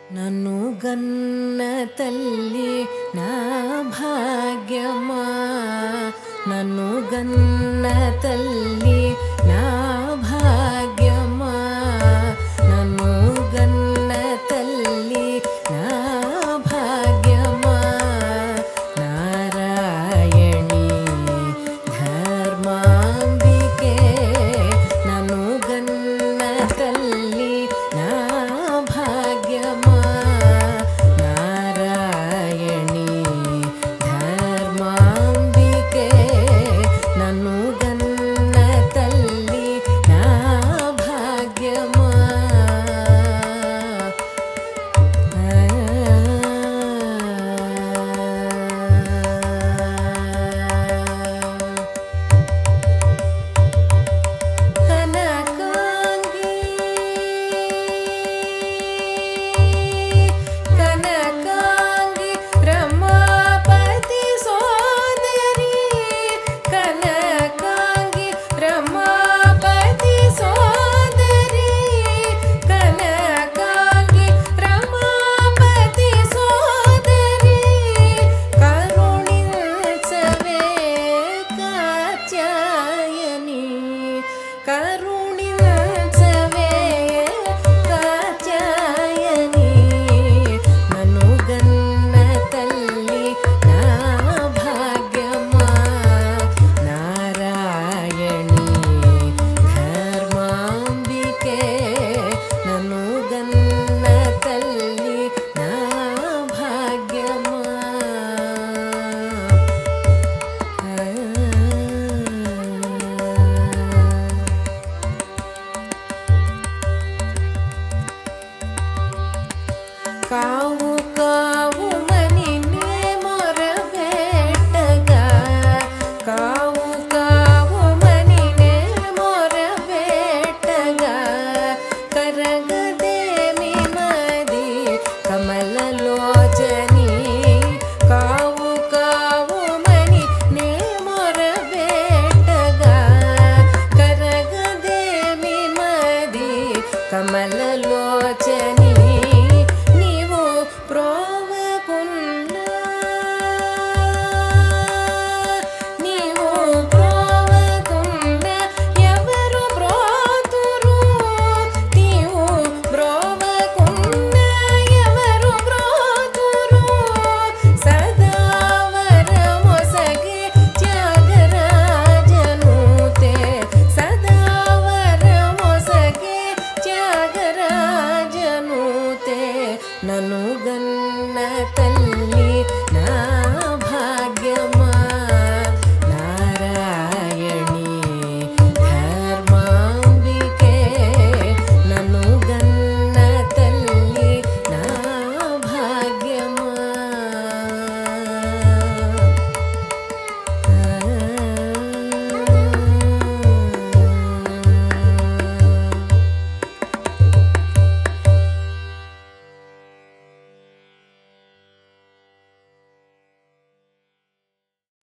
నన్ను గన్న తల్లి నా భాగ్యమా, నన్ను గన్న తల్లి నా భాగ్యమా, నన్ను గన్న తల్లి నా భాగ్యమా. నారాయణి ధర్మాంబికే నన్ను గన్న తల్లి నా భాగ్యమా. నారాయణి ధర్మాంబికే నన్ను గన్న తల్లి నా భాగ్యమా. కరుణించవే కాచాయని నన్ను గన్న తల్లి నా భాగ్యమా. నారాయణి ధర్మాంబికే నన్ను గన్న తల్లి నా భాగ్యమా. కావు కావుమని నే మొరబెట్టగా, కావు కావుమని నే మొరబెట్టగా, కరగదేమి మది కమలలోచని. కావు కావుమని నే మొరబెట్టగా, కరగదేమి మది కమలలోచని. నన్ను గన్న